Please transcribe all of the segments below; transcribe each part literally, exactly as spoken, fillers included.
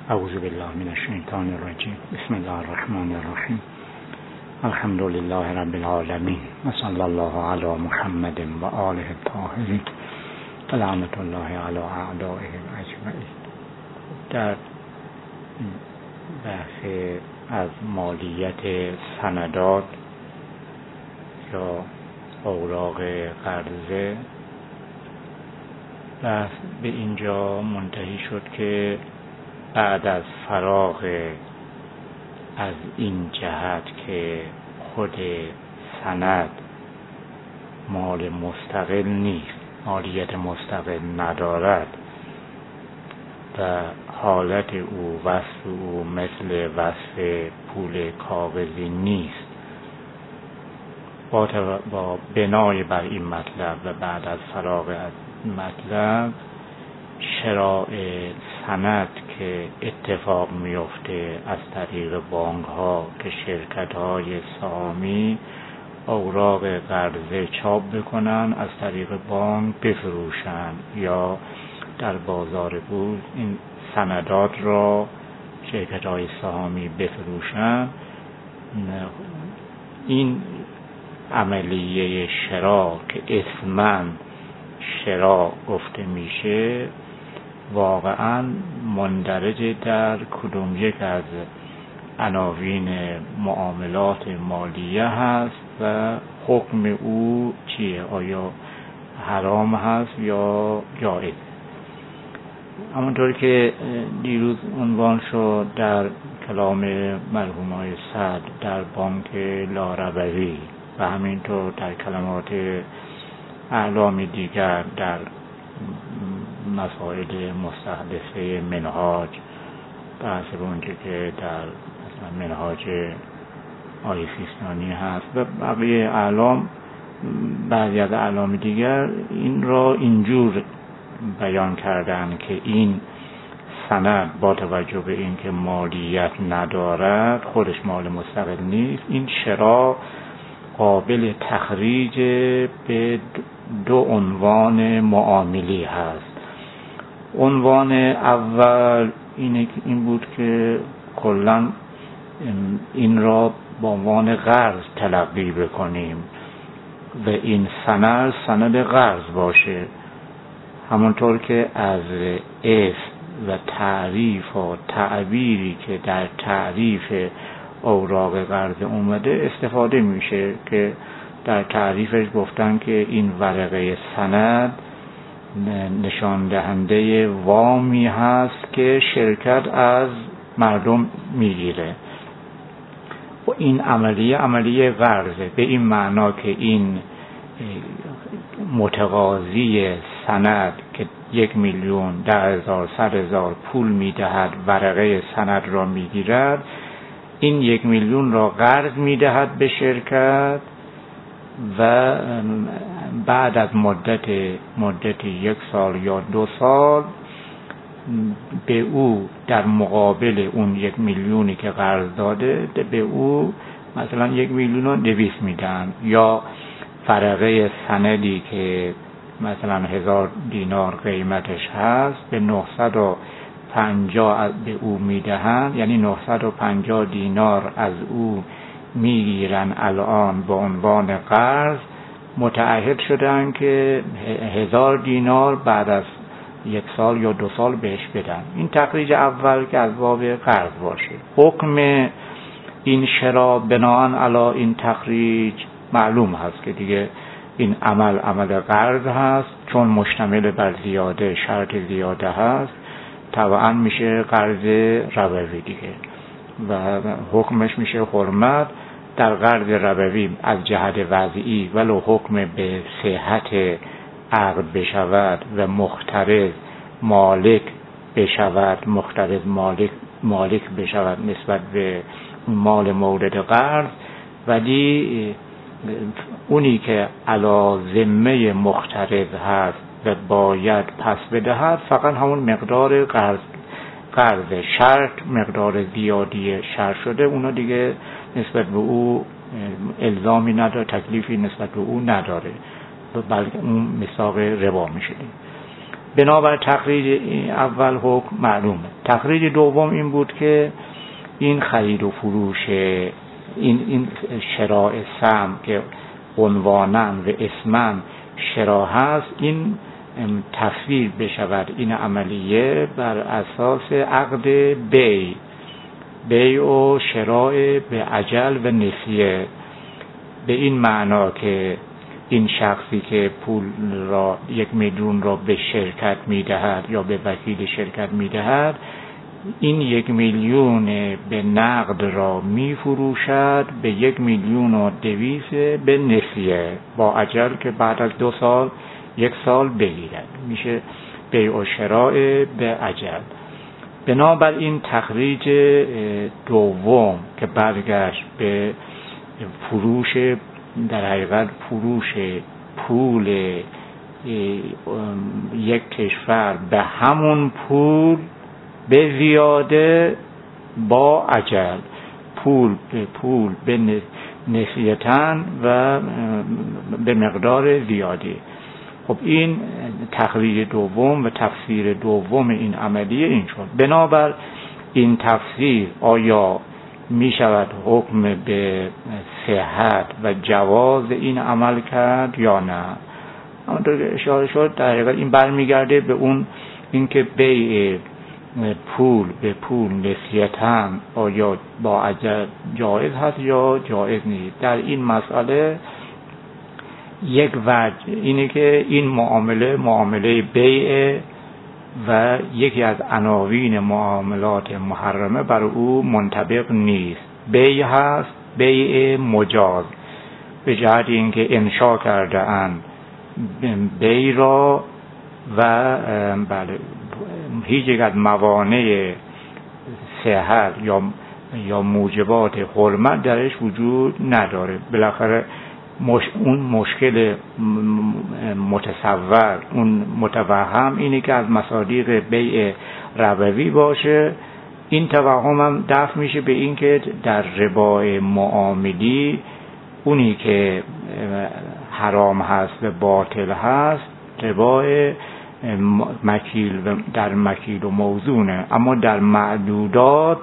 اعوذ بالله من الشیطان الرجیم. بسم الله الرحمن الرحیم. الحمد لله رب العالمین و صلی الله علی محمد و آله الطاهرین و لعنت الله علی اعدائهم اجمعین. در بحث از مالیت سندات یا اوراق قرضه بحث به اینجا منتهی شد که بعد از فراغ از این جهت که خود سند مال مستقل نیست، مالیت مستقل ندارد و حالت او وصف او مثل وصف پول کاغذی نیست، با, با بنای بر این مطلب و بعد از فراغ از مطلب شرائع سند که اتفاق میفته از طریق بانک ها که شرکت های سهامی اوراق قرضه چاپ بکنن، از طریق بانک بفروشن یا در بازار بورس این سندات را شرکت های سهامی بفروشن، این عملیه شراء که اسماً شراء گفته میشه واقعاً مندرج در کدوم یک از عناوین معاملات مالیه هست و حکم او چیه؟ آیا حرام هست یا جایز؟ همونطور که دیروز عنوان شد در کلام مرحوم آقای سعد در بانک لاربوی و همینطور در کلمات اعلام دیگر در مسائل مستحدثه منهاج، بحث اونجا که در مثلا منهاج آقای سیستانی هست و بقیه اعلام، بعضی از اعلام دیگر این را اینجور بیان کردن که این سند با توجه به اینکه مالیت ندارد، خودش مال مستقل نیست، این شراء قابل تخریج به دو عنوان معاملی هست. عنوان اول اینه که این بود که کلاً این را با عنوان قرض تلقی بکنیم و این سند سند قرض باشه، همونطور که از اسم و تعریف و تعبیری که در تعریف اوراق قرض اومده استفاده میشه که در تعریفش گفتن که این ورقه سند نشان دهنده وامی هست که شرکت از مردم میگیره و این عملیه عملیه قرضه، به این معنا که این متقاضی سند که یک میلیون ده هزار صد هزار پول میدهد ورقه سند را میگیرد، این یک میلیون را قرض میدهد به شرکت و بعد از مدت مدت یک سال یا دو سال به او در مقابل اون یک میلیونی که قرض داده به او مثلا یک میلیون و دویست میدن، یا ورقه سندی که مثلا هزار دینار قیمتش هست به نهصد و پنجاه به او میدهند، یعنی نهصد و پنجاه دینار از او میگیرن الان به عنوان قرض، متعهد شدن که هزار دینار بعد از یک سال یا دو سال بهش بدن. این تخریج اول که از باب قرض باشه. حکم این شراء بناءً علی این تخریج معلوم هست که دیگه این عمل عمل قرض هست، چون مشتمل بر زیاده، شرط زیاده هست، طبعا میشه قرض ربوی دیگه و حکمش میشه حرمت. در قرض ربوی از جهت وضعی ولو حکم به صحت عقد بشود و مقترض مالک بشود، مقترض مالک مالک بشود نسبت به مال مورد قرض، ولی اونی که علی ذمه مقترض هست و باید پس بدهد فقط همون مقدار قرض قرض شرط، مقدار زیادی شرط شده، اونا دیگه نسبت به او الزامی نداره، تکلیفی نسبت به او نداره، بلکه اون میثاق ربا میشه. بنابر تخریج اول حکم معلومه. تخریج دوم این بود که این خرید و فروش این این شراء سهم که عنواناً و اسماً شراء هست، این تفسیر بشود این عملیه بر اساس عقد بیع بیع و شراء به اجل و نسیه، به این معنا که این شخصی که پول را یک میلیون را به شرکت میدهد یا به وکیل شرکت میدهد، این یک میلیون به نقد را میفروشد به یک میلیون و دویست به نسیه با اجل که بعد از دو سال یک سال بگیرد، میشه بیع و شراء به اجل. بنابراین تخریج دوم که برگشت به فروش، در حقیقت فروش پول یک کشور به همون پول به زیاده با اجل، پول به پول به نسیتن و به مقدار زیادی. خب این تخریج دوم و تفسیر دوم این عملیه این شد. بنابر این تفسیر آیا می شود حکم به صحت و جواز این عمل کرد یا نه؟ همونطور که اشاره شد در حقیقت این برمیگرده به اون اینکه بیع پول به پول نسیتاً آیا با اجل جایز هست یا جایز نیست. در این مسئله یک وجه اینه که این معامله معامله بیع و یکی از عناوین معاملات محرمه بر او منطبق نیست. بیع هست بیع مجاز، به جهت اینکه انشا کرده اند بیع را و بله هیچ یک از موانع صحت یا یا موجبات حرمت درش وجود نداره. بالاخره مش... اون مشکل متصور، اون متوهم اینه که از مصادیق بیع ربوی باشه. این توهم هم دفع میشه به این که در ربای معاملی اونی که حرام هست و باطل هست ربای مکیل در مکیل و موزونه، اما در معدودات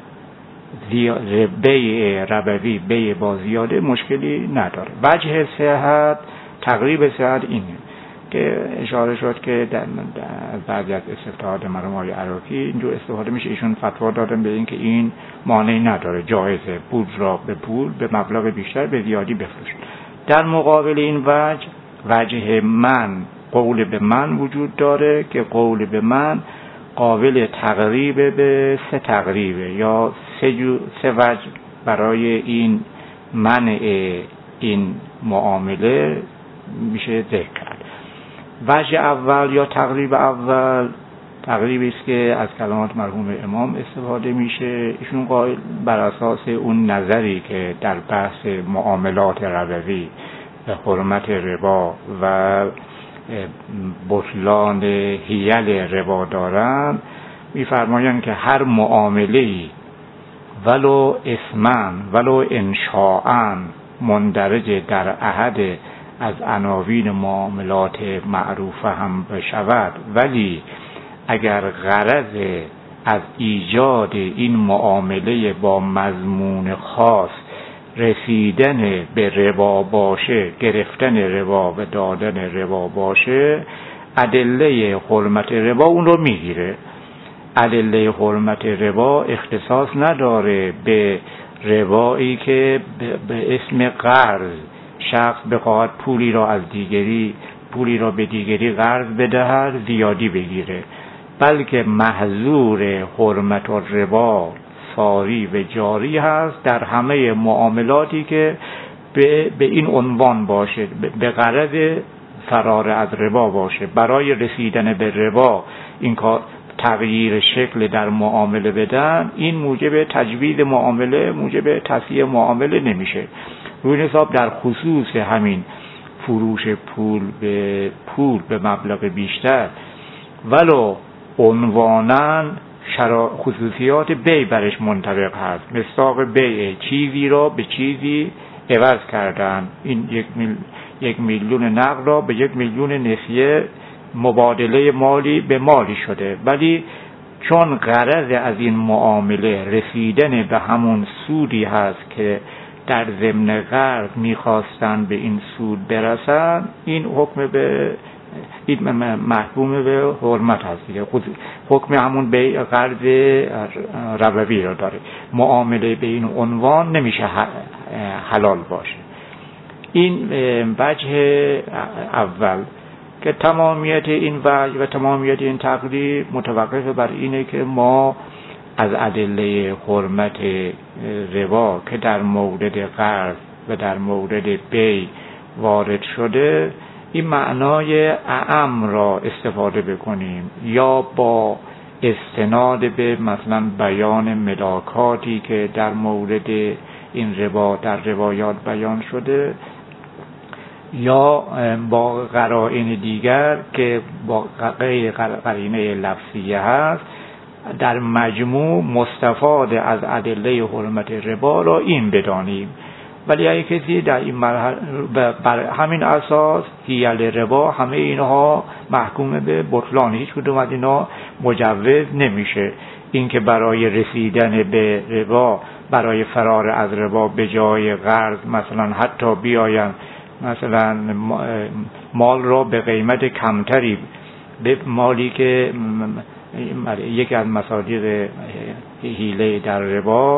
بیع ربوی بیع با زیاده مشکلی نداره. وجه صحت تقریب صحت اینه که اشاره شد که در بعضی از استفتاحات مرحوم آقای عراقی اینجور استفاده میشه. ایشون فتوا دادن به این که این مانعی نداره، جایزه پول را به پول به مبلغ بیشتر به زیادی بفروشید. در مقابل این وجه وجه من قول به من وجود داره که قول به من قابل تقریب به سه تقریبه یا سه, جو سه وجه برای این منع این معامله میشه ذکر کرد. وجه اول یا تقریب اول تقریبی است که از کلمات مرحوم امام استفاده میشه. ایشون قائل بر اساس اون نظری که در بحث معاملات ربوی و حرمت ربا و بطلان حیل ربا دارند، میفرمایند که هر معامله‌ای ولو اسماً ولو انشاءً مندرج در احد از عناوین معاملات معروفه هم بشود، ولی اگر غرض از ایجاد این معامله با مضمون خاص رسیدن به ربا باشه، گرفتن ربا و دادن ربا باشه، ادله حرمت ربا اون رو میگیره. ادله حرمت ربا اختصاص نداره به ربایی که به اسم قرض شخص بخواهد پولی را از دیگری پولی را به دیگری قرض بدهد زیادی بگیره، بلکه محظور حرمت ربا ساری و جاری هست در همه معاملاتی که به, به این عنوان باشه، به غرض فرار از ربا باشه. برای رسیدن به ربا این کار تغییر شکل در معامله بدن، این موجب تجوید معامله، موجب تصحیح معامله نمیشه. روی حساب در خصوص همین فروش پول به پول به مبلغ بیشتر ولو عنواناً خصوصیات بیع برش منطبق هست، مصداق بیع چیزی را به چیزی عوض کردن، این یک, میل، یک میلیون نقد را به یک میلیون نسیه مبادله مالی به مالی شده، ولی چون غرض از این معامله رسیدن به همون سودی هست که در ضمن قرض میخواستن به این سود برسن، این حکم به این محکوم به حرمت هست دیگه. خود حکم همون به قرض ربوی رو داره. معامله به این عنوان نمیشه حلال باشه. این وجه اول که تمامیت این وجه و تمامیت این تقریر متوقف بر اینه که ما از ادله حرمت ربا که در مورد قرض و در مورد بیع وارد شده این معنای اعم را استفاده بکنیم، یا با استناد به مثلا بیان ملاکاتی که در مورد این ربا در روایات بیان شده، یا با قرائن دیگر که با غیر قرینه لفظیه هست، در مجموع مستفاد از ادله حرمت ربا را این بدانیم. ولی اگه کسی در این مرحله بر همین اساس حیل ربا همه اینها محکوم به بطلان، هیچ کدوم از اینا مجوز نمیشه. این که برای رسیدن به ربا، برای فرار از ربا به جای قرض مثلا حتی بیاین مثلا مال را به قیمت کمتری، به مالی که یکی از مصادیق حیله در ربا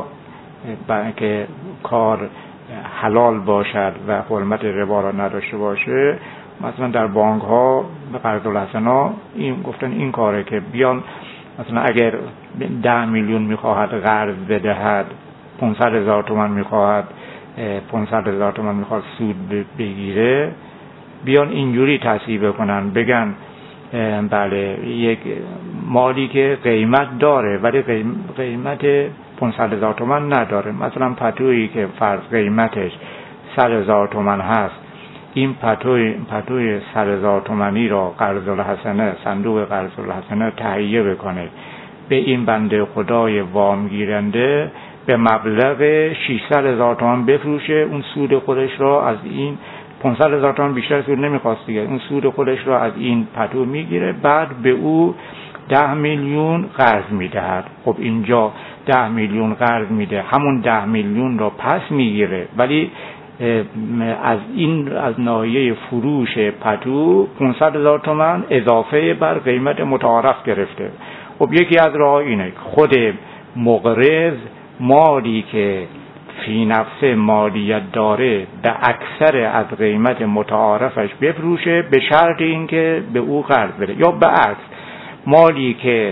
که کار حلال باشد و حرمت ربا را نداشته باشه، مثلا در بانک ها به قرض الحسنا این گفتن این کاره که بیان مثلا اگر ده میلیون میخواهد قرض بدهد، پانصد هزار تومان میخواهد پانصد هزار تومان میخواد سود بگیره، بیان اینجوری تصحیح کنن، بگن بله یک مالی که قیمت داره ولی قیمت پانصد هزار تومان نداره، مثلا پتویی که فرض قیمتش صد هزار تومان هست، این پتوی پتوی صد هزار تومانی را قرض الحسنه، صندوق قرض الحسنه تهیه بکنه، به این بنده خدای وام گیرنده به مبلغ ششصد هزار تومان بفروشه، اون سود خودش را از این پانصد هزار تومان بیشتر سود نمیخواست دیگه، اون سود خودش را از این پتو میگیره، بعد به او ده میلیون قرض میدهد. خب اینجا ده میلیون قرض میده، همون ده میلیون را پس میگیره، ولی از این از ناحیه فروش پتو پانصد هزار تومان اضافه بر قیمت متعارف گرفته. خب یکی از راه اینه خود مقرض مالی که فی نفس مالیت داره به اکثر از قیمت متعارفش بفروشه، به شرط اینکه به او قرض بده، یا به عکس مالی که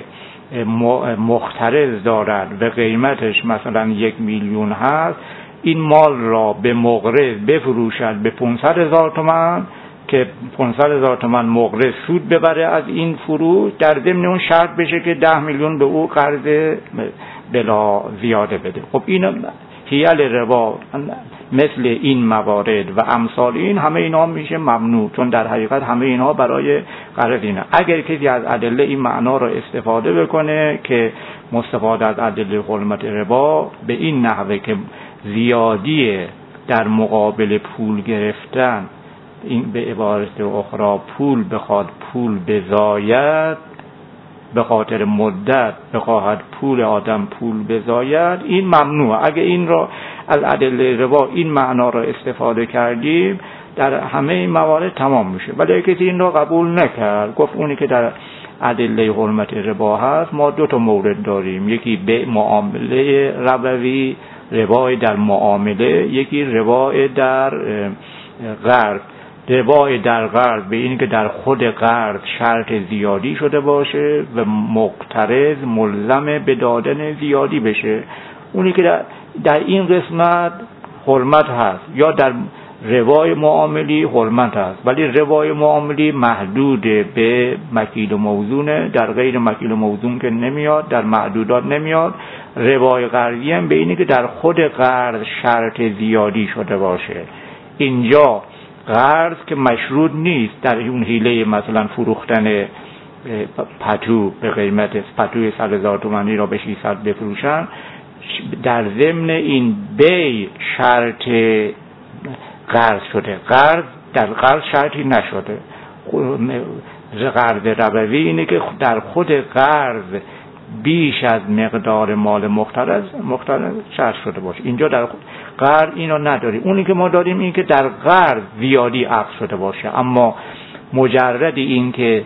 مخترض دارد و قیمتش مثلا یک میلیون هست، این مال را به مقرض بفروشد به پانصد هزار تومان که پانصد هزار تومان مقرض سود ببره از این فروش، در ضمن اون شرط بشه که ده میلیون به او قرض بلا زیاده بده. خب این حیل ربا مثل این موارد و امثال این همه اینا میشه ممنوع، چون در حقیقت همه اینا برای قرض اینه. اگر کسی از ادله این معنا را استفاده بکنه که مستفاده از ادله حرمت ربا به این نحوه که زیادی در مقابل پول گرفتن، این به عبارت اخرى پول بخواد پول بزاید، به خاطر مدت بخواهد پول آدم پول بزاید، این ممنوع. اگه این را از ادله ربا این معنا را استفاده کردیم در همه این موارد تمام میشه. ولی کسی این را قبول نکرد، گفت اونی که در ادله حرمت ربا هست ما دو تا مورد داریم، یکی به معامله ربوی، ربای در معامله، یکی ربای در قرض. ربای در قرض به این که در خود قرض شرط زیادی شده باشه و مقترض ملزم به دادن زیادی بشه، اونی که در, در این قسمت حرمت هست، یا در ربای معاملی حرمت هست، ولی ربای معاملی محدود به مکیل و موزونه، در غیر مکیل و موزون که نمیاد، در محدودات نمیاد. ربای قرضی هم به اینی که در خود قرض شرط زیادی شده باشه. اینجا قرض که مشروط نیست، در اون حیله مثلا فروختن پتو به قیمت پتوی صد هزار تومانی را به ششصد بفروشن، در ضمن این بی شرط قرض شده، قرض در قرض شرطی نشده. قرض ربوی اینه که در خود قرض بیش از مقدار مال مقترض مقترض شرط شده باشه. اینجا در خود قرض اینو نداریم. اونی که ما داریم این که در قرض زیادی عقد شده باشه، اما مجرد این که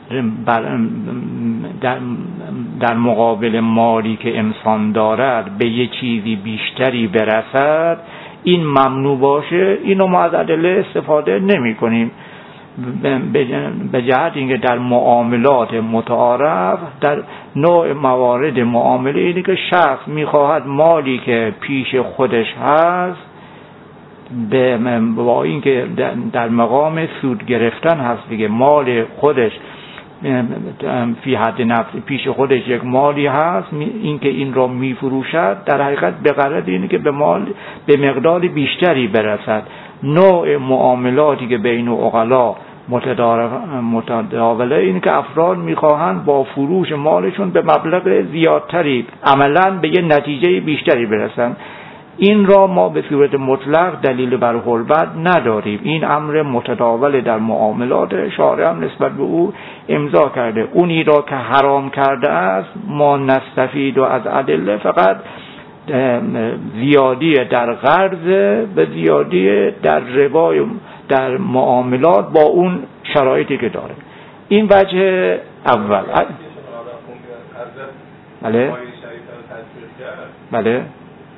در, در مقابل مالی که انسان دارد به یه چیزی بیشتری برسد این ممنوع باشه، اینو ما از ادله استفاده نمی کنیم. به جهت اینکه در معاملات متعارف در نوع موارد معامله اینه که شخص میخواهد مالی که پیش خودش هست به با اینکه در مقام سود گرفتن هست دیگه، مال خودش فی حد نفس پیش خودش یک مالی هست، اینکه این را میفروشد در حقیقت به غرض اینه که به مال به مقدار بیشتری برسد. نوع معاملاتی که بین عقلا متداوله این که افراد میخواهند با فروش مالشون به مبلغ زیادتری عملاً به یه نتیجه بیشتری برسن. این را ما به صورت مطلق دلیل بر حرمت نداریم. این امر متداول در معاملات، شارع هم نسبت به او امضا کرده. اونی را که حرام کرده است ما نستفید و از ادله فقط زیادی در قرض به زیادی در ربا در معاملات با اون شرایطی که داره. این وجه اول. بله بله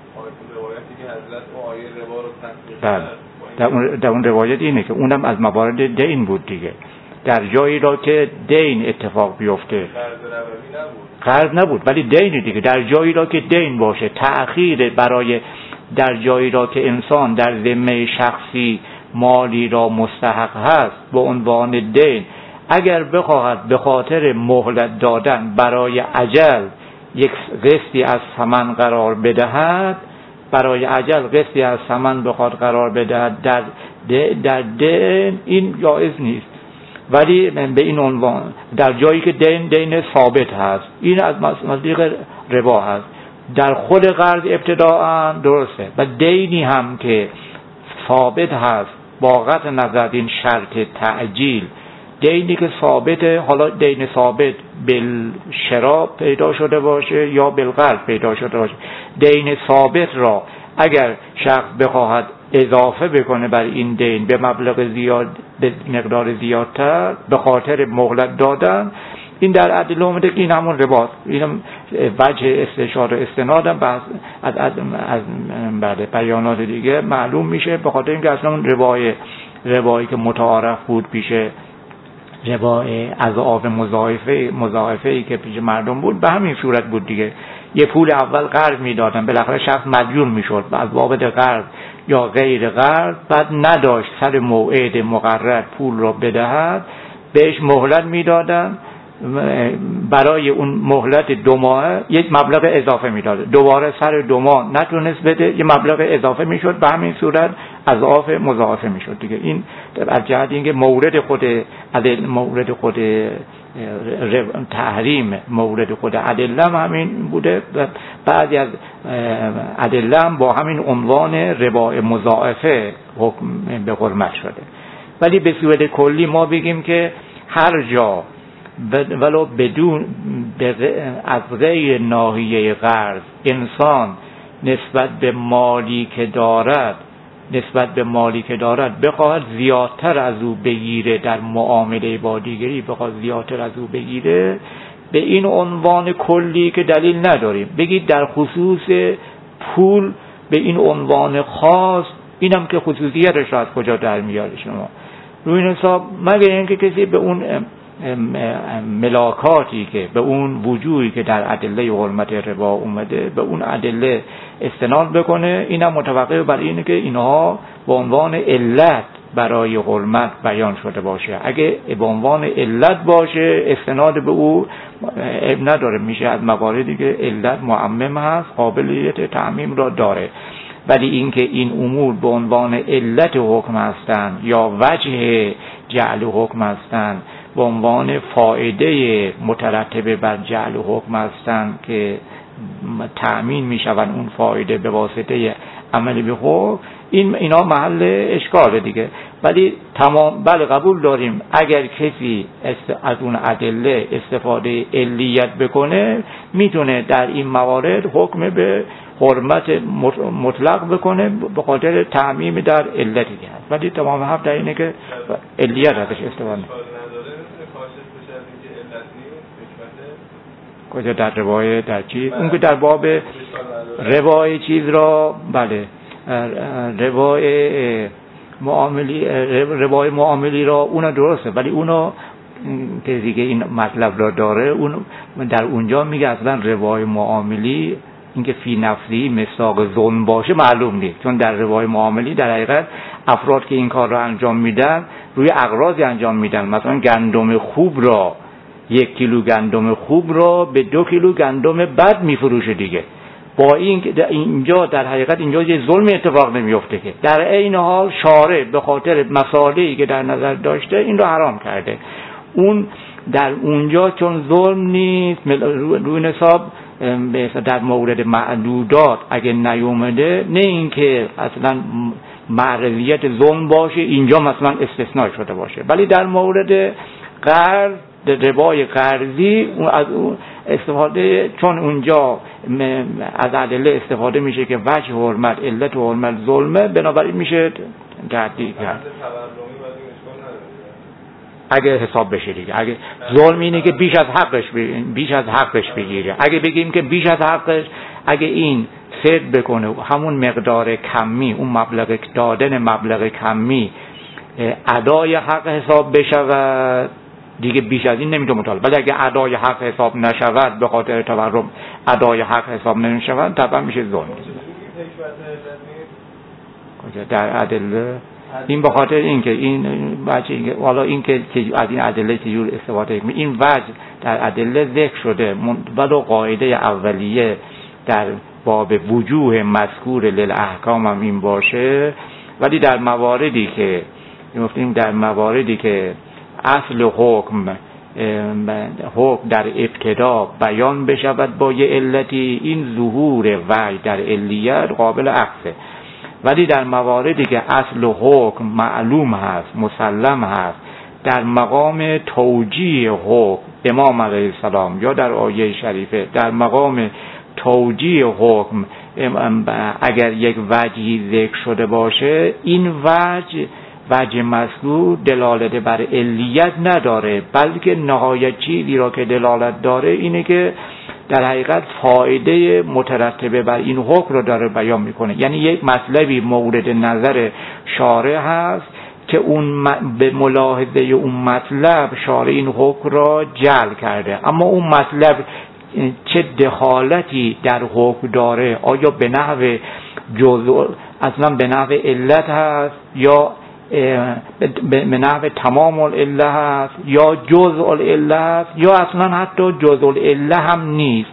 بله در اون, در اون روایت اینه که اونم از موارد دین بود دیگه، در جایی را که دین اتفاق بیفته، قرض نبود ولی دین دیگه، در جایی را که دین باشه، تأخیر برای در جایی را که انسان در ذمه شخصی مالی را مستحق هست به عنوان دین، اگر بخواهد به خاطر مهلت دادن برای اجل یک قسطی از ثمن قرار بدهد، برای اجل قسطی از ثمن بخواد قرار بدهد در در دین، این جایز نیست. ولی به این عنوان در جایی که دین دین ثابت هست، این از مصدیق ربا هست. در خود قرض ابتداء درسته و دینی هم که ثابت هست با قطع نظر این شرط تعجیل، دینی که ثابته، حالا دین ثابت بالشراء پیدا شده باشه یا بالقرض پیدا شده باشه، دین ثابت را اگر شخص بخواهد اضافه بکنه بر این دین به مبلغ زیاد، به مقدار زیادتر به خاطر مهلت دادن، این در ادله اومده که این همون رباست. اینم وجه استشاره و استنادم از از از, از بعد بیانات دیگه معلوم میشه، به خاطر اینکه اصلا اون ربای ربایی که متعارف بود پیش ربای اضعاف مضاعفه مضاعفه‌ای که پیش مردم بود به همین صورت بود دیگه. یه پول اول قرض میدادن، بالاخره شخص مدیون میشد از بابت قرض یا غیر قرض، بعد نداشت سر موعد مقرر پول را بدهد، بهش مهلت میدادن، برای اون مهلت دو ماه یک مبلغ اضافه میداد، دوباره سر دو ماه نتونست بده یه مبلغ اضافه میشد، به همین صورت اضعاف مضاعفه میشد دیگه. این از جهت اینکه مورد خود عدل مورد خود تحریم مورد خود ادله همین بوده و بعضی از ادله با همین عنوان ربا مضاعفه حکم به حرمت شده. ولی به صورت کلی ما بگیم که هر جا ولو بدون از غیر ناحیه قرض انسان نسبت به مالی که دارد نسبت به مالی که دارد بخواهد زیادتر از او بگیره، در معامله با دیگری بخواهد زیادتر از او بگیره، به این عنوان کلی که دلیل نداریم بگید در خصوص پول به این عنوان خاص، اینم که خصوصیتش را از کجا در میاره شما روی این حساب، مگر اینکه کسی به اون ملاکاتی که به اون وجوهی که در ادله حرمت ربا اومده به اون ادله استناد بکنه، اینم متوقف بر اینه که اینها به عنوان علت برای حرمت بیان شده باشه. اگه به عنوان علت باشه استناد به او نداره، میشه از مواردی که علت معمم هست قابلیت تعمیم را داره. ولی اینکه این امور به عنوان علت حکم هستند یا وجه جعل حکم هستند، به عنوان فایده مترتبه بر جعل حکم هستند که تأمین می شوند اون فایده به واسطه عمل به حکم، این اینا محل اشکاله دیگه. ولی تمام بله قبول داریم اگر کسی از اون ادله استفاده علیت بکنه میتونه در این موارد حکم به حرمت مطلق بکنه به خاطر تعمیم در علتی که هست، ولی تمام حرف در اینه که علیت ازش استفاده کجا در روایت در چیز اون که در باب روای چیز را بله روای معاملی روای معاملی را اون درسته، ولی اونو که دیگه این مطلب را داره اون در اونجا میگه اصلا روای معاملی اینکه فی نفسی مصداق ظلم باشه معلوم نیست، چون در روای معاملی در حقیقت افراد که این کار را انجام میدن روی اغراضی انجام میدن، مثلا گندم خوب را یک کیلو گندم خوب را به دو کیلو گندم بد میفروشه دیگه. با این که اینجا در حقیقت اینجا یه ظلم اتفاق نمیفته که در عین حال شارع به خاطر مصالحی که در نظر داشته این رو حرام کرده. اون در اونجا چون ظلم نیست روی حساب در مورد معدودات اگه نیومده، نه اینکه اصلا معرضیت ظلم باشه اینجا مثلا استثناء شده باشه، ولی در مورد قرض روای قرضی از اون استفاده چون اونجا از ادله استفاده میشه که وجه حرمت علت و حرمت ظلمه، بنابراین میشه تعدیل کرد اگه حساب بشه دیگه. اگه ظلم اینه که بیش از حقش بیش از حقش بگیره، اگه بگیم که بیش از حقش اگه این صد بکنه همون مقدار کمی اون مبلغ دادن مبلغ کمی ادای حق حساب بشود دیگه بیش از این نمیتونه مطالبه، ولی اگه ادای حق حساب نشود به خاطر تورم ادای حق حساب نمیشود طبعا میشه ظلم. در ادله این به خاطر اینکه این بچه اینکه والا اینکه از این ادله چجور استفاده کنیم این وجه در ادله ذکر شده، ولی قاعده اولیه در باب وجوه مذکور للاحکام هم این باشه، ولی در مواردی که گفتیم در مواردی که اصل حکم حکم در ابتدا بیان بشود با یه علتی این ظهور وجه در علیت قابل عکسه، ولی در مواردی که اصل حکم معلوم هست مسلم هست در مقام توجیه حکم امام علیه السلام یا در آیه شریفه در مقام توجیه حکم اگر یک وجهی ذکر شده باشه این وجه وجه مذکور دلالت بر علیت نداره، بلکه نهایت چیزی را که دلالت داره اینه که در حقیقت فایده مترتبه بر این حکم رو داره بیان میکنه. یعنی یک مطلبی مورد نظر شارع هست که اون به ملاحظه اون مطلب شارع این حکم را جعل کرده، اما اون مطلب چه دخالتی در حکم داره، آیا به نحو جزء اصلا به نحو علت هست یا به نحو تمام العله هست یا جزء العله هست یا اصلا حتی جزء العله هم نیست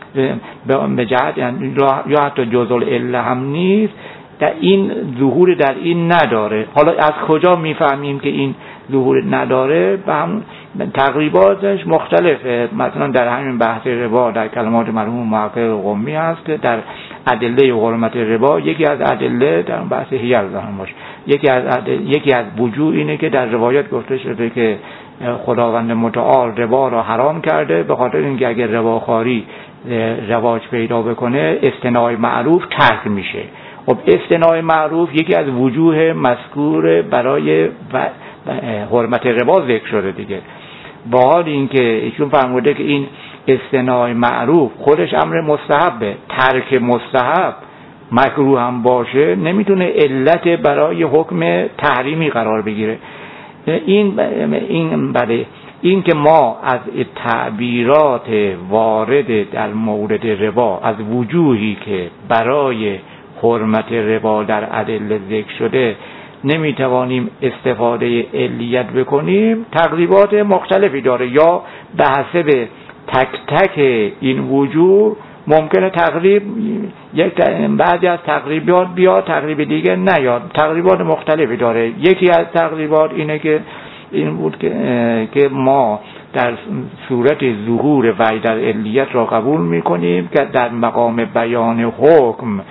به جهت یا حتی جزء العله هم نیست، در این ظهور در این نداره. حالا از کجا میفهمیم که این ظهور نداره؟ به هم تقریباتش مختلفه. مثلا در همین بحث ربا در کلمات مرحوم محقق قمی هست که در ادله حرمت ربا یکی از ادله در بحث حیل زمان باشه یکی از یکی از وجوه اینه که در روایت گفته شده که خداوند متعال ربا را حرام کرده به خاطر اینکه اگر رباخواری رواج پیدا بکنه استناع معروف ترک میشه. خب استناع معروف یکی از وجوه مذکور برای حرمت ربا ذکر شده دیگه. با حال اینکه ایشون فرموده که این استناع معروف خودش امر مستحبه، ترک مستحب مکروه هم باشه نمیتونه علت برای حکم تحریمی قرار بگیره. این این بله این که ما از تعبیرات وارد در مورد ربا از وجوهی که برای حرمت ربا در ادله ذکر شده نمیتوانیم استفاده علیت بکنیم تقریبات مختلفی داره، یا به حسب تک تک این وجوه ممکنه تقریب یک بعضی از تقریبات بیاد تقریب دیگه نیاد، تقریبات مختلفی داره. یکی از تقریبات اینه که این بود که که ما در صورت ظهور وجه در علیت را قبول میکنیم که در مقام بیان حکم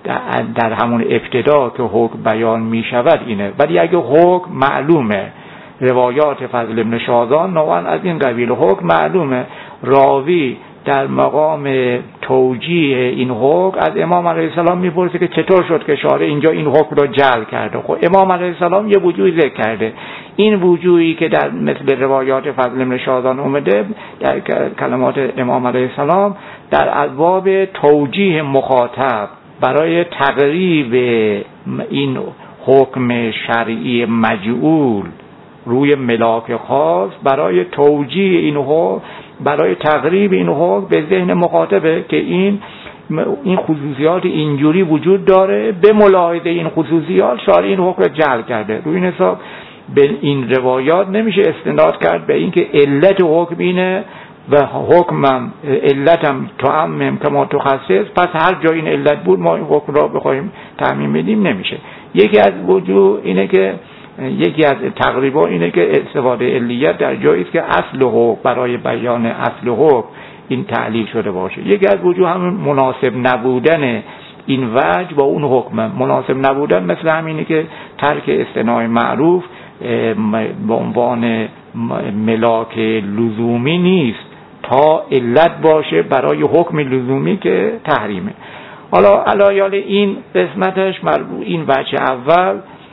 در همون ابتدا که حکم بیان می شود اینه. ولی اگه حکم معلومه، روایات فضل بن شاذان نوعا از این قبیل، حکم معلومه، راوی در مقام توجیه این حکم از امام علیه السلام میپرسه که چطور شد که شارع اینجا این حکم را جعل کرده. خب امام علیه السلام یه وجوهی ذکر کرده، این وجوهی که در مثل روایات فضل بن شاذان اومده در کلمات امام علیه السلام در ابواب توجیه مخاطب برای تقریب این حکم شرعی مجعول روی ملاک خاص، برای توجیه این حکم، برای تقریب این حکم به ذهن مخاطبه که این این خصوصیات اینجوری وجود داره، به ملاحظه این خصوصیات شارع این حکم را جعل کرده. روی این حساب به این روایات نمیشه استناد کرد به اینکه علت حکم اینه و حکمم علتم تعمم کما تخصص، پس هر جای این علت بود ما این حکم را بخوایم تعمیم بدیم، نمیشه. یکی از وجوه اینه که یکی از تقریبا اینه که استفاده علیت در جایی است که اصل حکم برای بیان اصل حکم این تعلیل شده باشه. یکی از وجوه همون مناسب نبودن این وجه با اون حکم. مناسب نبودن مثل همینه که ترک اصطناع معروف به عنوان ملاک لزومی نیست تا علت باشه برای حکم لزومی که تحریمه. حالا علایال این قسمتش این وجه اول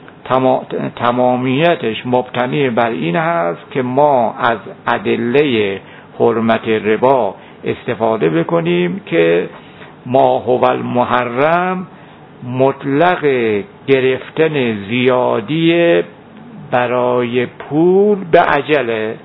تمامیتش مبتنی بر این هست که ما از ادله حرمت ربا استفاده بکنیم که ما هو المحرم مطلق گرفتن زیادی برای پول به عجله،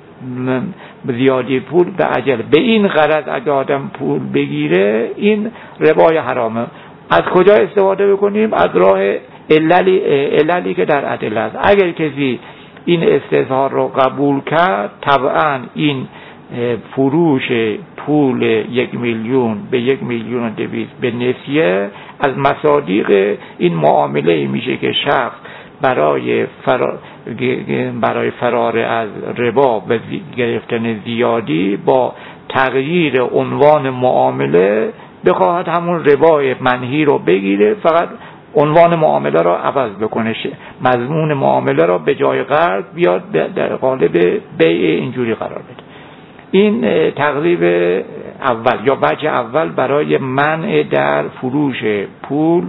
زیادی پول به عجله، به این غرض اگه آدم پول بگیره این ربای حرامه. از کجا استفاده بکنیم؟ از راه عللی, عللی که در ادله است. اگر کسی این استظهار رو قبول کرد، طبعا این فروش پول یک میلیون به یک میلیون و دویست به نسیه از مصادیق این معامله میشه که شخص برای فرار برای فرار از ربا و گرفتن زیادی با تغییر عنوان معامله بخواهد همون ربای منهی رو بگیره، فقط عنوان معامله را عوض بکنه، مضمون معامله را به جای قرض بیاد در قالب بیع اینجوری قرار بده. این تقریب اول یا وجه اول برای منع در فروش پول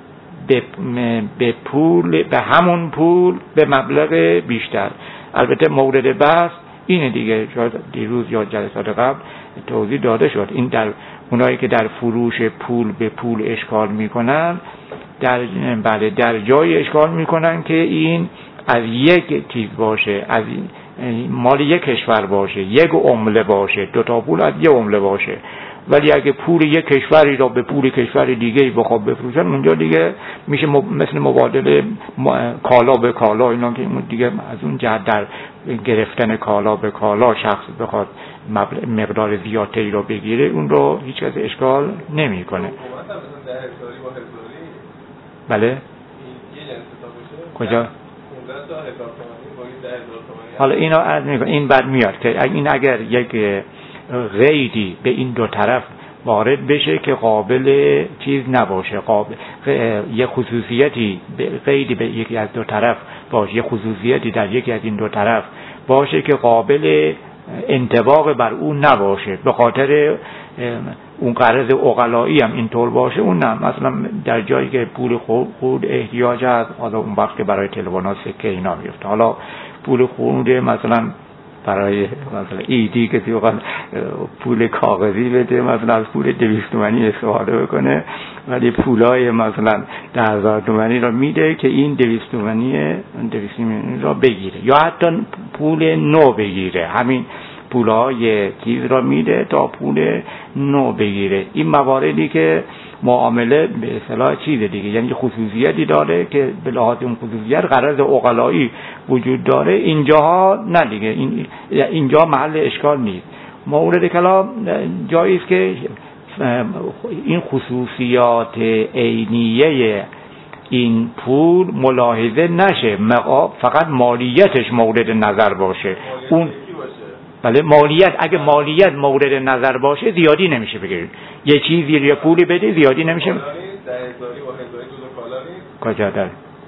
به پول به همون پول به مبلغ بیشتر. البته مورد بحث اینه دیگه، شاید دیروز یا جلسات قبل توضیح داده شد. این در اونایی که در فروش پول به پول اشکال میکنن، در بله در جای اشکال میکنن که این از یک چیز باشه، از این مال یک کشور باشه، یک عمله باشه، دو تا پول از یک عمله باشه. ولی اگه پول یک کشوری را به پول کشور دیگه بخواد بفروشن، اونجا دیگه میشه مثل مبادله کالا به کالا، اینا که دیگه از اون جهت در گرفتن کالا به کالا شخص بخواد مقدار زیادتری را بگیره، اون رو هیچ کس اشکال نمیکنه. بله کجا؟ حالا اینا عرض میکنم، این بعد میاد که این اگر یک قیدی به این دو طرف وارد بشه که قابل چیز نباشه، قابل یک خصوصیتی قیدی به یکی از دو طرف باشه، یک خصوصیتی در یکی از این دو طرف باشه که قابل انطباق بر اون نباشه، به خاطر اون قرض عقلایی هم اینطور باشه، اون نه. مثلا در جایی که پول خود احتیاج هست، حالا اون وقت که برای تلفن‌ها سکه اینا میفته، حالا پول خود مثلا برای مثلا ایدی که توقع پول کاغذی بده، مثلا از پول دویست تومانی استفاده بکنه، ولی پولای مثلا ده هزار تومانی را میده که این دویست تومانی دویست تومانی را بگیره، یا حتی پول نو بگیره، همین پولای چیز را میده تا پول نو بگیره. این مواردی که معامله به اصطلاح چیز دیگه، یعنی خصوصیتی داره که به لحاظ اون خصوصیت غرض عقلایی وجود داره، اینجاها نه دیگه، این اینجا محل اشکال نیست. مورد کلام جایی است که این خصوصیات عینیه این پول ملاحظه نشه، فقط مالیتش مورد نظر باشه. اون بله مالیت، اگه مالیت مورد نظر باشه زیادی نمیشه بگیرید. یه چیزی یه پولی بده زیادی نمیشه. کجا داره؟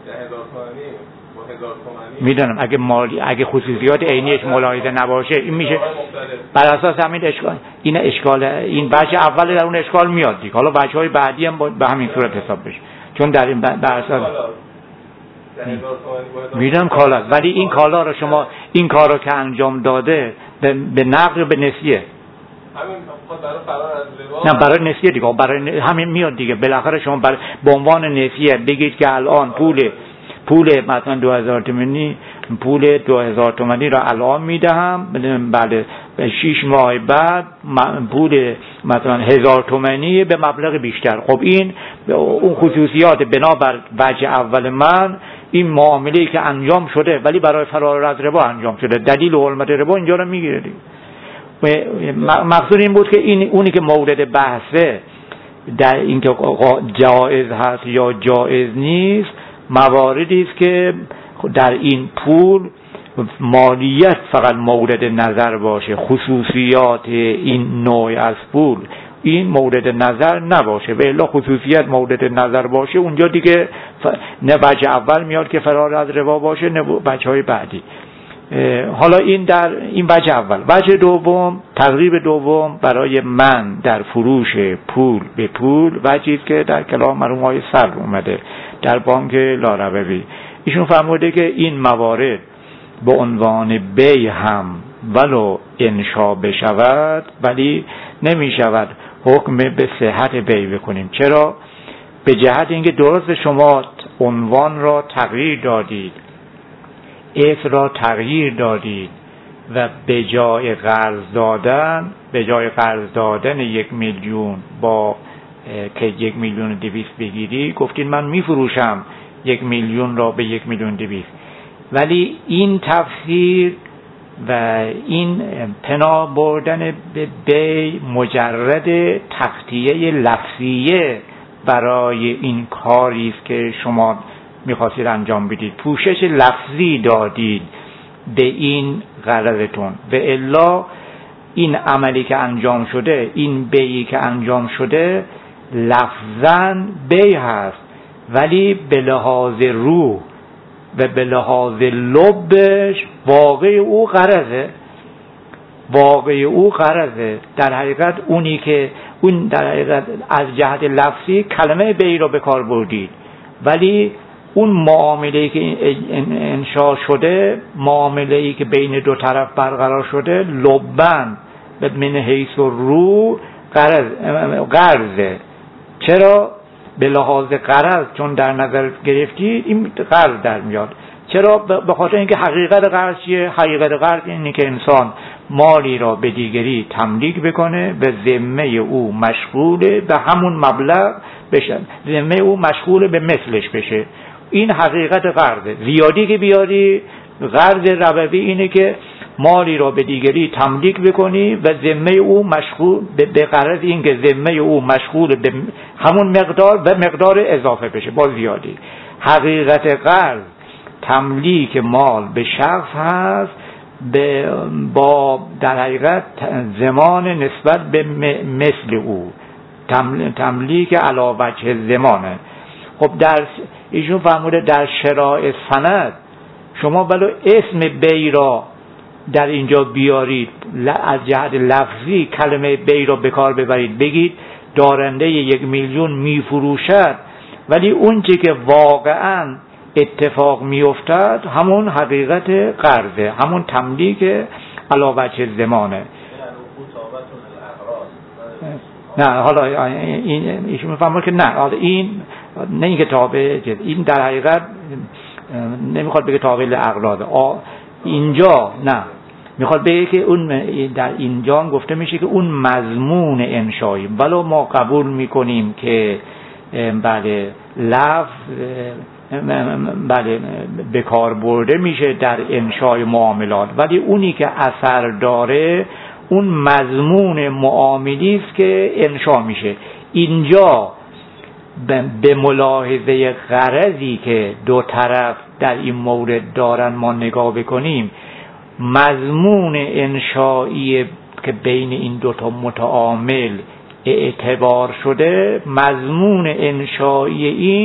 میدونم اگه مالی اگه خصوصیات عینیش ملاحظه نباشه این میشه بر اساس همین اشکال. این اشکال این بچه اول در اون اشکال میاد دیگه. حالا بچهای بعدی هم به همین صورت حساب بشه، چون در این بر اساس میدونم کالا، ولی این کالا رو شما این کار رو که انجام داده به نقد به نسیه نه برای نسیه دیگه، برای همین میاد دیگه. بالاخره شما بر... به عنوان نسیه بگید که الان پول پول مثلا دو هزار تومانی پول دو هزار تومانی را الان میدهم، بعد شش ماه بعد پول مثلا هزار تومانی به مبلغ بیشتر. خب این اون خصوصیات بنابر وجه اول من این معامله‌ای که انجام شده ولی برای فرار از ربا انجام شده، دلیل و حرمت ربا اینجا رو میگیره دیگه. مقصود این بود که این اونی که مورد بحثه در اینکه جایز هست یا جایز نیست، مواردی است که در این پول مالیت فقط مورد نظر باشه، خصوصیات این نوع از پول این مورد نظر نباشه. و الا خصوصیت مورد نظر باشه اونجا دیگه نه وجه اول میاد که فرار از ربا باشه نه وجه های بعدی. حالا این در این وجه اول. وجه دوم، تقریب دوم برای من در فروش پول به پول وجهی است که در کلام مرحوم آقای صدر اومده در بانک لاروی. ایشون فرموده که این موارد به عنوان بی هم ولو انشا بشود ولی نمی شود حکم به صحت بی بکنیم. چرا؟ به جهت اینکه درست شما عنوان را تغییر دادید، اسم را تغییر دادید و به جای قرض دادن به جای قرض دادن یک میلیون با که یک میلیون دویست بگیری گفتید من میفروشم یک میلیون را به یک میلیون دویست. ولی این تفسیر و این پناه بردن به بی مجرد تغطیه لفظیه برای این کاری است که شما میخواستید انجام بدید، پوشش لفظی دادید به این غرضتون. و الا این عملی که انجام شده، این بیعی که انجام شده لفظاً بیع هست ولی به لحاظ روح و به لحاظ لبش واقع او غرضه واقع او غرضه در حقیقت اونی که اون در حقیقت از جهت لفظی کلمه بیع را به کار بردید، ولی اون معامله‌ای که انشا شده، معامله‌ای که بین دو طرف برقرار شده، لبن به من حیث و رو قرض قرضه. چرا؟ به لحاظ قرض چون در نظر گرفتید این قرض در میاد. چرا؟ به خاطر اینکه حقیقت قرض چیه؟ حقیقت قرض اینه که انسان مالی را به دیگری تملیک بکنه به ذمه او مشغول به همون مبلغ بشه، ذمه او مشغول به مثلش بشه. این حقیقت قرضه. زیادی که بیاری قرض ربوی اینه که مالی را به دیگری تملیک بکنی و ذمه او مشغول به قرض این که ذمه او مشغول به همون مقدار و مقدار اضافه بشه با زیادی. حقیقت قرض تملیک مال به شخص هست به با در حقیقت زمان نسبت به مثل او، تملیک علی وجه زمانه. خب در ایشون فرموده در شراء سند شما ولو اسم بی را در اینجا بیارید، از جهت لفظی کلمه بی را به کار ببرید، بگید دارنده یک میلیون میفروشد، ولی اون چی که واقعا اتفاق میافتد همون حقیقت قرضه، همون تملیک علی وجه زمانه. نه حالا این ایشون میفهمه که نه حالا این نه اینکه تابع، این در حقیقت نمیخواد بگه تابع الاغراض. اینجا نه، میخواد بگه که اون در اینجا گفته میشه که اون مضمون انشایی، ولو ما قبول میکنیم که بله لفظ بله به کار برده میشه در انشای معاملات، ولی اونی که اثر داره اون مضمون معاملی است که انشا میشه. اینجا به ملاحظه غرضی که دو طرف در این مورد دارن ما نگاه بکنیم، مضمون انشایی که بین این دوتا متعامل اعتبار شده، مضمون انشایی این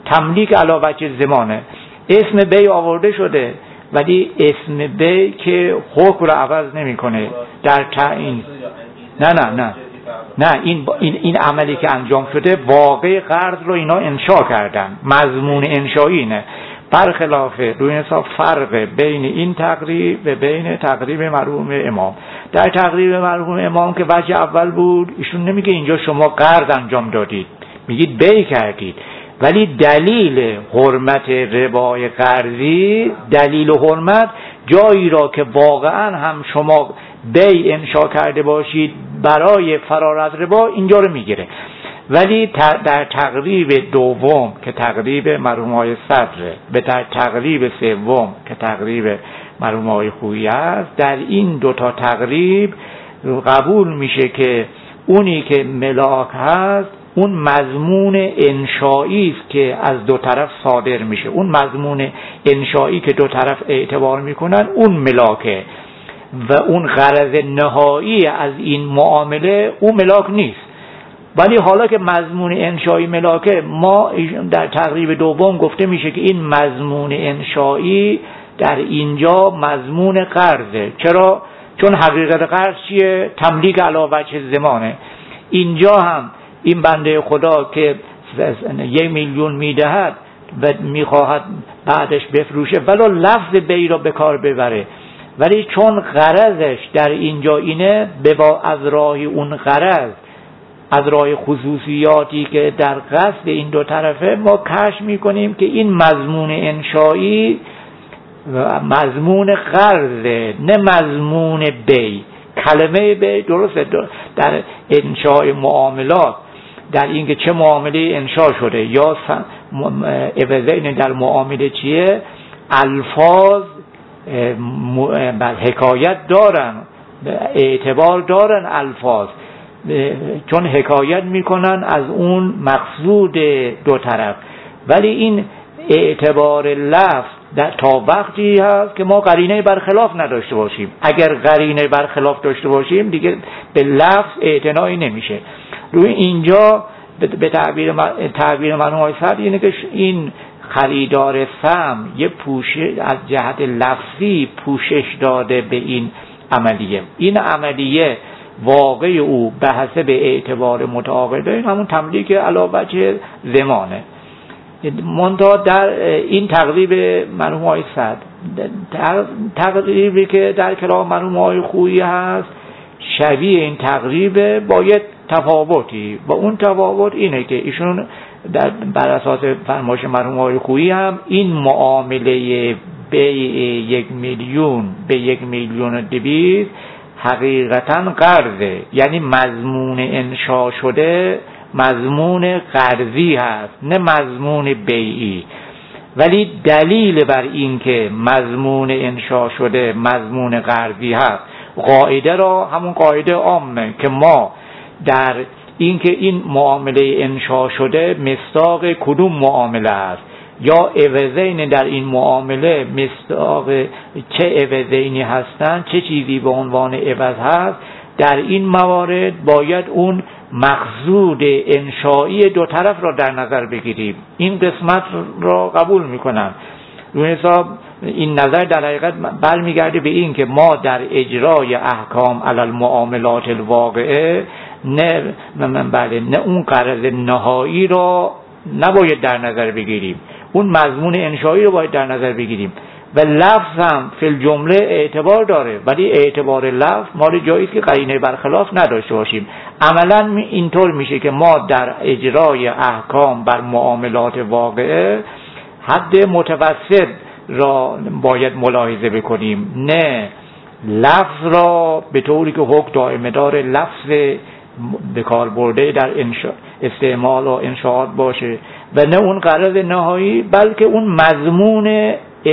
تملیک علی وجه زمانه. اسم بی آورده شده ولی اسم بی که حکم رو عوض نمیکنه در تعیین. نه نه نه نه این, این این عملی که انجام شده واقع قرض رو اینا انشا کردن، مضمون انشایی نه. برخلاف روی حساب فرق بین این تقریب و بین تقریب مرحوم امام. در تقریب مرحوم امام که وجه اول بود، ایشون نمیگه اینجا شما قرض انجام دادید، میگید بی کردید، ولی دلیل حرمت ربای قرضی، دلیل حرمت جایی را که واقعا هم شما بی انشا کرده باشید برای فرار از ربا، اینجا رو میگیره. ولی در تقریب دوم که تقریب مرحوم های صدره، به در تقریب سوم که تقریب مرحوم های خویی است، در این دوتا تقریب قبول میشه که اونی که ملاک هست اون مضمون انشایی است که از دو طرف صادر میشه، اون مضمون انشایی که دو طرف اعتبار میکنن اون ملاکه و اون غرض نهایی از این معامله اون ملاک نیست. ولی حالا که مضمون انشایی ملاکه، ما در تقریب دوم گفته میشه که این مضمون انشایی در اینجا مضمون قرضه. چرا؟ چون حقیقت قرض چیه؟ تملیک علی وجه زمانه. اینجا هم این بنده خدا که یک میلیون میدهد و میخواهد بعدش بفروشه ولو لفظ بی را به کار ببره، ولی چون غرضش در اینجا اینه، به از راه اون غرض، از راه خصوصیاتی که در قصد این دو طرفه، ما کشف میکنیم که این مضمون انشایی مضمون قرضه، نه مضمون بی. کلمه بی درسته در انشاء معاملات، در اینکه چه معامله انشا شده یا عوضین در معامله چیه، الفاظ حکایت دارن، اعتبار دارن الفاظ، چون حکایت میکنن از اون مقصود دو طرف. ولی این اعتبار لفظ در تا وقتی هست که ما قرینه برخلاف نداشته باشیم. اگر قرینه برخلاف داشته باشیم دیگه به لفظ اعتنایی نمیشه. روی اینجا به تعبیر تعبیر مرحوم های صدر اینه که این خریدار سهم یه پوشش از جهت لفظی پوشش داده به این عملیه. این عملیه واقع او به حسب اعتبار متعاقده این همون تملیک علی وجه زمانه. منتها در این تقریب مرحوم های صدر، تقریبی که در کلام مرحوم های خویی هست شبیه این تقریب باید تفاوتی، و اون تفاوت اینه که ایشون در بر اساس فرمایش مرحوم های خویی هم این معامله بیع یک میلیون به یک میلیون و دویست حقیقتا قرضه، یعنی مضمون انشا شده مضمون قرضی هست نه مضمون بیعی. ولی دلیل بر این که مضمون انشا شده مضمون قرضی هست، قاعده را همون قاعده عامه که ما در این که این معامله انشا شده مصداق کدوم معامله است، یا عوضین در این معامله مصداق چه عوضینی هستند، چه چیزی به عنوان عوض هست، در این موارد باید اون مقصود انشایی دو طرف را در نظر بگیریم. این قسمت را قبول میکنم. روی حساب این نظر در حقیقت برمیگرده به این که ما در اجرای احکام علی المعاملات الواقعه نه من بله نه اون قرض نهایی را نباید در نظر بگیریم، اون مضمون انشایی رو باید در نظر بگیریم. و لفظ هم فی الجمله اعتبار داره، ولی اعتبار لفظ مال جایی که قرینه برخلاف نداشته باشیم. عملا اینطور میشه که ما در اجرای احکام بر معاملات واقعه حد متوسط را باید ملاحظه بکنیم، نه لفظ را به طوری که حکم دائم دار لفظ به کار برده در انشا استعمال و انشاءات باشه، و نه اون قرض نهایی، بلکه اون مضمون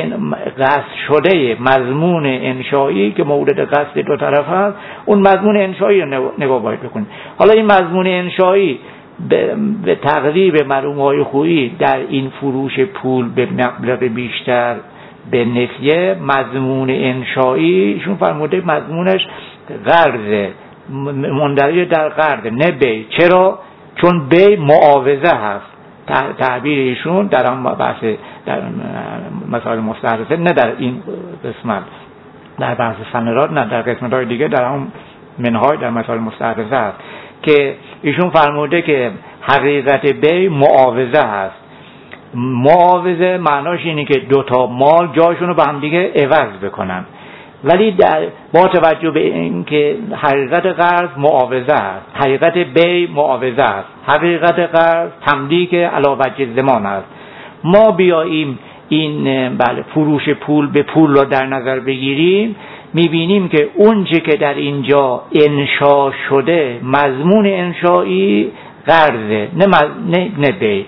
قصد شده، مضمون انشایی که مورد قصد دو طرف هست، اون مضمون انشایی رو نگاه باید بکنیم. حالا این مضمون انشایی به, به تقریب مرحوم های خویی در این فروش پول به مبلغ بیشتر به نفیه، مضمون انشایی شون فرموده مضمونش قرضه، مندرج در قرضه نه بی. چرا؟ چون بی معاوضه هست تعبیر ایشون در آن بحث در مسائل مستحدثه، نه در این قسمت در بحث سندات، نه در قسمت‌های دیگه در اون منهای در مسائل مستحدثه است که ایشون فرموده که حقیقت بی معاوضه هست. معاوضه معناش اینه که دوتا مال جاشون رو به هم دیگه عوض بکنن، ولی در با توجه به اینکه حقیقت قرض معاوضه است، حقیقت بی معاوضه است، حقیقت قرض تملیک علی وجه زمان است، ما بیاییم این بله فروش پول به پول را در نظر بگیریم، میبینیم که اون چه که در اینجا انشا شده مضمون انشایی قرضه، نه نه نه بی.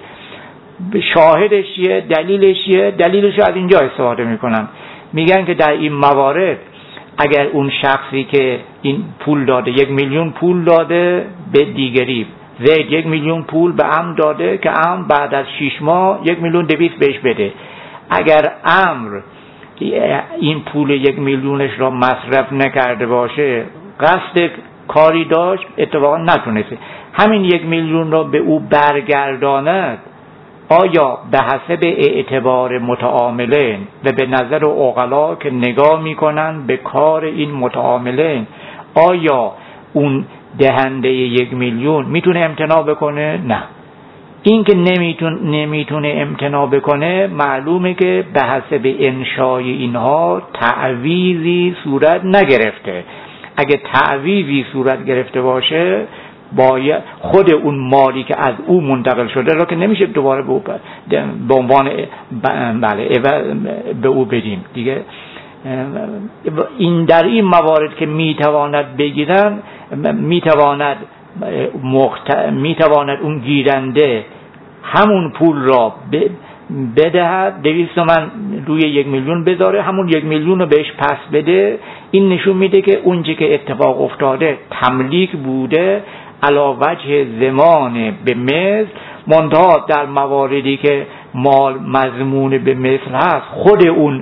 شاهدش چیه؟ دلیلش چیه؟ دلیلش از اینجا استفاده میکنن، میگن که در این موارد اگر اون شخصی که این پول داده، یک میلیون پول داده به دیگری، زید یک میلیون پول به عمرو داده که عمرو بعد از شش ماه یک میلیون دویست بهش بده، اگر عمرو این پول یک میلیونش را مصرف نکرده باشه، قصد کاری داشت، اتفاقا نتونسته همین یک میلیون را به او برگرداند، آیا به حسب اعتبار متعاملین و به نظر عقلا که نگاه میکنن به کار این متعاملین، آیا اون دهنده یک میلیون میتونه امتناع بکنه؟ نه. این که نمیتونه نمیتونه امتناع بکنه، معلومه که به حسب انشای اینها تعویضی صورت نگرفته. اگه تعویضی صورت گرفته باشه، باید خود اون مالی که از او منتقل شده را که نمیشه دوباره به عنوان بله به او بدیم دیگه. این در این موارد که میتواند بگیرن، میتواند مخت... میتواند اون گیرنده همون پول را بدهد، دویست تومن روی یک میلیون بذاره، همون یک میلیون رو بهش پس بده. این نشون میده که اونچه که اتفاق افتاده تملیک بوده علی وجه زمان به مثل، منتها در مواردی که مال مضمون به مثل هست، خود اون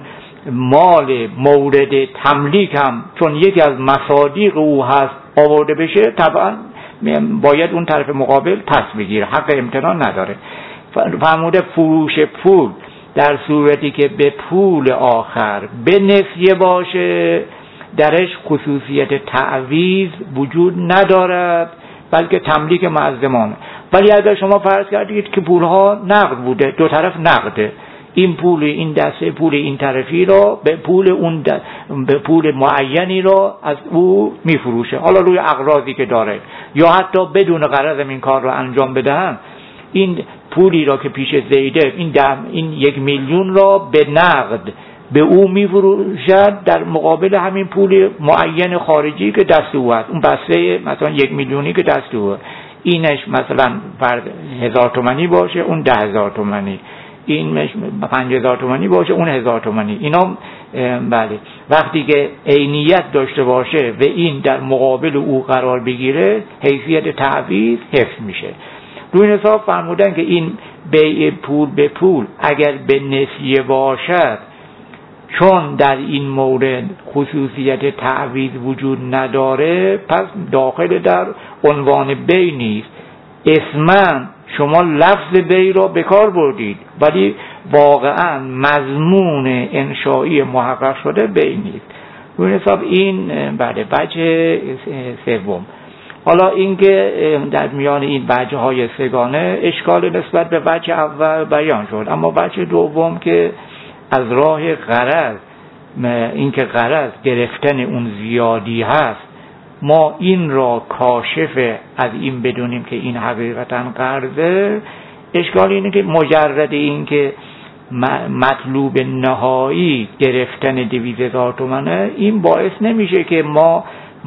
مال مورد تملیک هم چون یکی از مصادیق او هست آورده بشه، طبعا باید اون طرف مقابل پس بگیره، حق امتناع نداره. فرموده فروش پول در صورتی که به پول آخر به نسیه باشه، درش خصوصیت تعویض وجود ندارد، بلکه تملیک معظمان. ولی اگر شما فرض کردید که پولها نقد بوده، دو طرف نقده، این پول این دسته پول این طرفی را به پول اون به پول معینی را از او میفروشه، حالا روی اغراضی که داره، یا حتی بدون غرض این کار را انجام بدهن، این پولی را که پیش زیده، این دم این یک میلیون را به نقد به او میفروشد در مقابل همین پول معین خارجی که دست او است، اون بسته مثلا یک میلیونی که دست او، اینش مثلا فرض هزار تومانی باشه، اون ده هزار تومانی، این پنج هزار تومانی باشه، اون هزار تومانی. اینا بله وقتی که عینیت داشته باشه و این در مقابل او قرار بگیره، حیثیت تعویض حفظ میشه. روی این حساب فرمودن که این بیع پول به پول اگر به نسیه باشد، چون در این مورد خصوصیت تعویض وجود نداره، پس داخل در عنوان بیع نیست. اسماً شما لفظ بیع را به کار بردید، ولی واقعاً مضمون انشایی محقق شده بیع نیست. روی این حساب این بله وجه سوم. حالا اینکه در میان این وجه های سگانه اشکال نسبت به وجه اول بیان شد، اما وجه دوم که از راه غرض، اینکه غرض گرفتن اون زیادی هست، ما این را کاشف از این بدونیم که این حقیقتا قرضه. اشکال اینه که مجرد این که مطلوب نهایی گرفتن دویست هزار تومنه، این باعث نمیشه که ما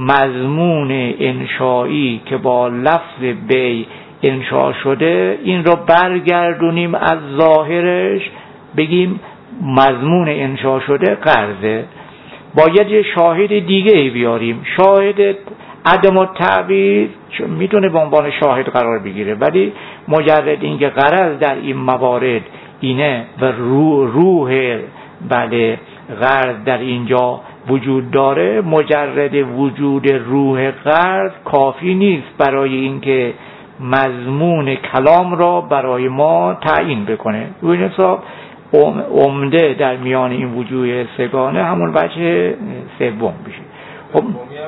مضمون انشایی که با لفظ بی انشا شده این را برگردونیم از ظاهرش بگیم مضمون انشا شده قرضه. باید یه شاهد دیگه بیاریم. شاهد عدم التعویض میتونه به عنوان شاهد قرار بگیره، ولی مجرد اینکه غرض در این موارد اینه و روح, روح بله غرض در اینجا وجود داره، مجرد وجود روح غرض کافی نیست برای اینکه مضمون کلام را برای ما تعیین بکنه. و این حساب عمده در میان این وجوه سگانه همون وجه سوم بشه. خب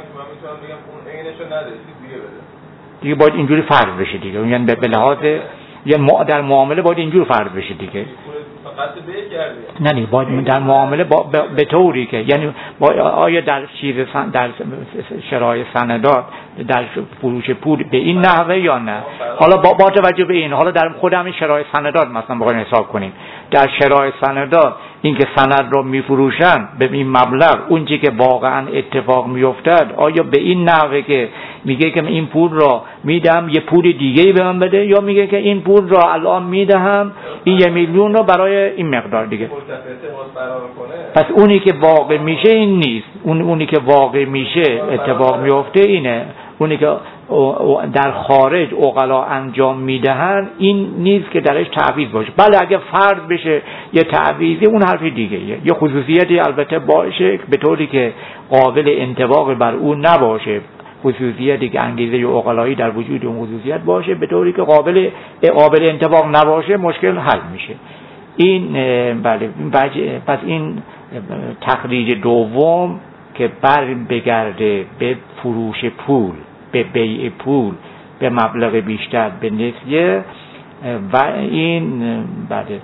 دیگه باید اینجوری فرض بشه دیگه، یعنی به لحاظ یه در معامله باید اینجوری فرض بشه دیگه. نه نه باید در معامله با به طوری که یعنی با آیا در چیز در شرای سندات در فروش پول به این نحوه یا نه. حالا با, با توجه به این، حالا در خود همین شرای سندات مثلا بخوایم حساب کنیم، در شرای سندات اینکه سند رو میفروشن به این مبلغ، اون چیزی که واقعا اتفاق میافتد آیا به این نحوه که میگه که این پول را میدم یه پول دیگه‌ای به من بده، یا میگه که این پول را الان میدهم این یه میلیون رو برای این مقدار دیگه. پس اونی که واقع میشه این نیست، اون اونی که واقع میشه اتفاق میفته اینه. اونی که در خارج عقلا انجام میدهن این نیست که درش تعویض باشه. بله اگه فرض بشه یه تعویضی اون حرف دیگه یه. یه خصوصیتی البته باشه به طوری که قابل انطباق بر اون نباشه، خصوصیتی که انگیزه عقلایی در وجود اون خصوصیت باشه به طوری که قابل قابل انطباق نباشه، مشکل حل میشه. این بله پس این تخریج دوم که بر بگرده به فروش پول، به بیع پول به مبلغ بیشتر به نسیه، و این بله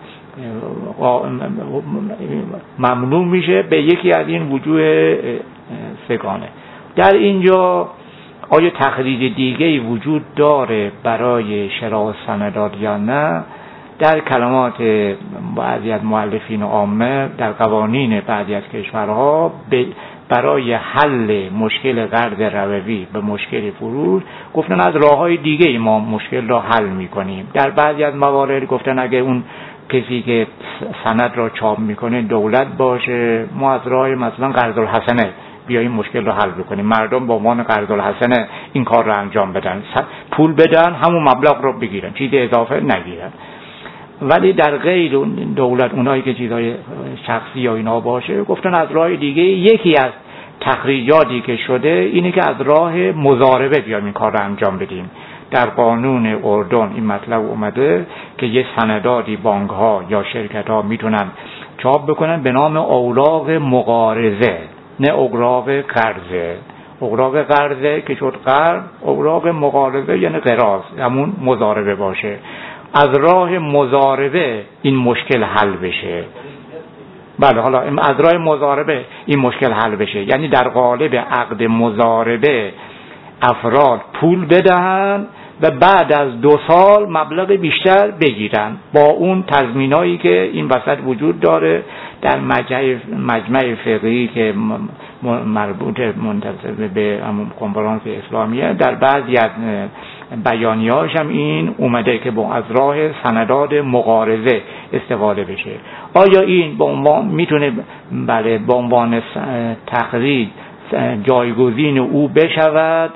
ممنوع میشه به یکی از این وجوه سگانه. در اینجا آیا تخریج دیگه‌ای وجود داره برای شراء سندات یا نه؟ در کلمات بعضی از مؤلفین عامه در قوانین بعضی از کشورها برای حل مشکل قرض روی به مشکل فروش گفتن از راه‌های دیگه ما مشکل را حل می‌کنیم. در بعضی از موارد گفتن اگه اون کسی که سند را چاپ می‌کنه دولت باشه، ما از راه مثلا قرض الحسنه بیاییم مشکل رو حل بکنیم، مردم با عنوان قرض الحسنه این کار رو انجام بدن، پول بدن همون مبلغ رو بگیرن، چیز اضافه نگیرن. ولی در غیر دولت اونایی که چیزای شخصی یا اینا باشه گفتن از راه دیگه یکی از تخریجاتی که شده اینه که از راه مضاربه بیایم این کار رو انجام بدیم. در قانون اردن این مطلب اومده که یه سندادی بانک ها یا شرکت ها میتونن چاپ بکنن به نام اوراق مقارضه، نه اوراق قرضه. اوراق قرضه که شد قرض، اوراق مقارضه یعنی قراض، همون مضاربه باشه. از راه مضاربه این مشکل حل بشه. بله حالا از راه مضاربه این مشکل حل بشه، یعنی در قالب عقد مضاربه افراد پول بدهن و بعد از دو سال مبلغ بیشتر بگیرن با اون تضمینایی که این وسط وجود داره. در مجمع مجمع فقهی که مربوط منتسب به کنفرانس اسلامیه در بعضی از بیانیه‌هاش هم این اومده که با از راه سنداد مقارضه استفاده بشه. آیا این به عنوان میتونه بله به عنوان تخریج جایگزین او بشود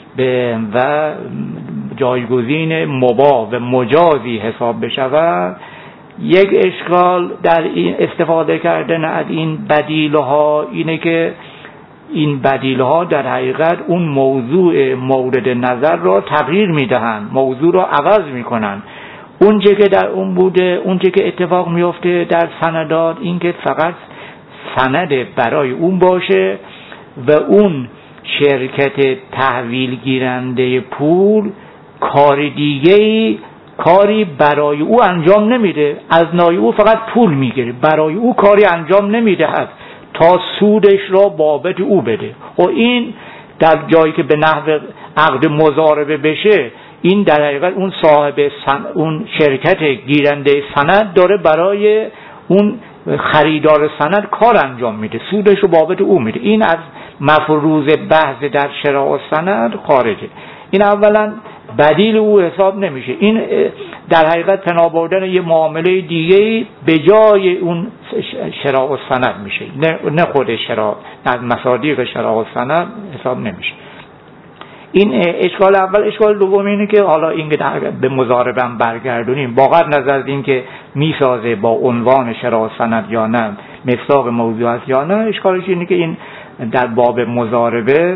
و جایگزین مباح و مجازی حساب بشود؟ یک اشکال در این استفاده کردن از این بدیل‌ها اینه که این بدیل‌ها در حقیقت اون موضوع مورد نظر را تغییر میدهند، موضوع را عوض میکنن. اون چه که در اون بوده، اون چه که اتفاق میفته در سندات این که فقط سند برای اون باشه و اون شرکت تحویل گیرنده پول کار دیگه‌ای کاری برای او انجام نمیده، از نای او فقط پول میگیره، برای او کاری انجام نمیدهد تا سودش را بابت او بده. و این در جایی که به نحو عقد مضاربه بشه، این در حقیقت اون صاحب سن... اون شرکت گیرنده سند داره برای اون خریدار سند کار انجام میده، سودش رو بابت او میده. این از مفروض بحث در شراء سند خارجه. این اولا بدیل او حساب نمیشه. این در حقیقت پناه بردن یه معامله دیگه به جای اون شراء سند میشه، نه خود شراء، از مصادیق شراء سند حساب نمیشه. این اشکال اول. اشکال دوم اینه که حالا این که به مضاربه هم برگردونیم با قطع نظر از این که میسازه با عنوان شراء سند یا نه، مصداق موضوع است یا نه، اشکالش اینه که این در باب مضاربه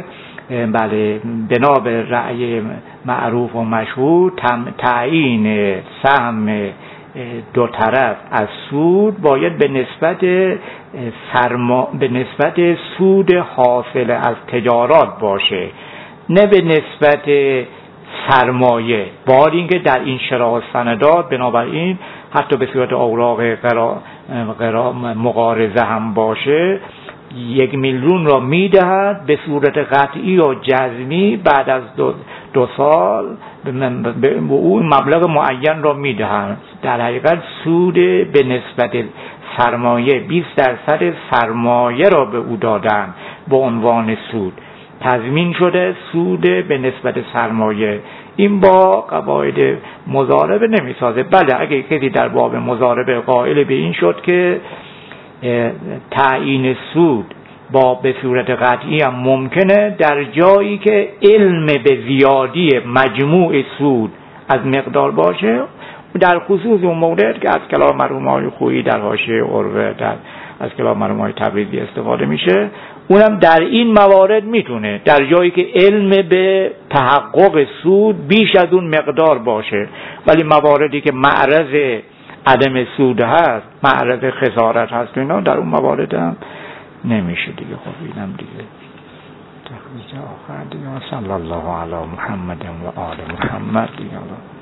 بله بنا به رأی معروف و مشهور تعیین سهم دو طرف از سود باید به نسبت سرما به نسبت سود حاصل از تجارات باشه، نه به نسبت سرمایه. بار اینکه در این شراء سندات بنابراین حتی به صورت اوراق قرا... قرا... مقارضه هم باشه، یک میلیون را میدهد به صورت قطعی و جزمی، بعد از دو, دو سال به اون مبلغ معین را میدهد. در حقیقت سود به نسبت سرمایه بیست درصد سرمایه را به او دادن به عنوان سود، تضمین شده سود به نسبت سرمایه. این با قواعد مضاربه نمیسازه. بله اگه کسی در باب مضاربه قائل به این شد که تعیین سود با به صورت قطعی هم ممکنه در جایی که علم به زیادی مجموع سود از مقدار باشه، در خصوص اون مورد که از کلام مرحوم آقای خویی در حاشیه عروه در از کلام مرحوم آقای تبریزی استفاده میشه، اونم در این موارد میتونه در جایی که علم به تحقق سود بیش از اون مقدار باشه. ولی مواردی که معرض عدم سود هست، معرض خسارت هست، اینا در اون موارد هم نمیشه دیگه. خب اینم دیگه تخریج آخر دیگه. صلی الله علی محمد و آل محمد دیگه.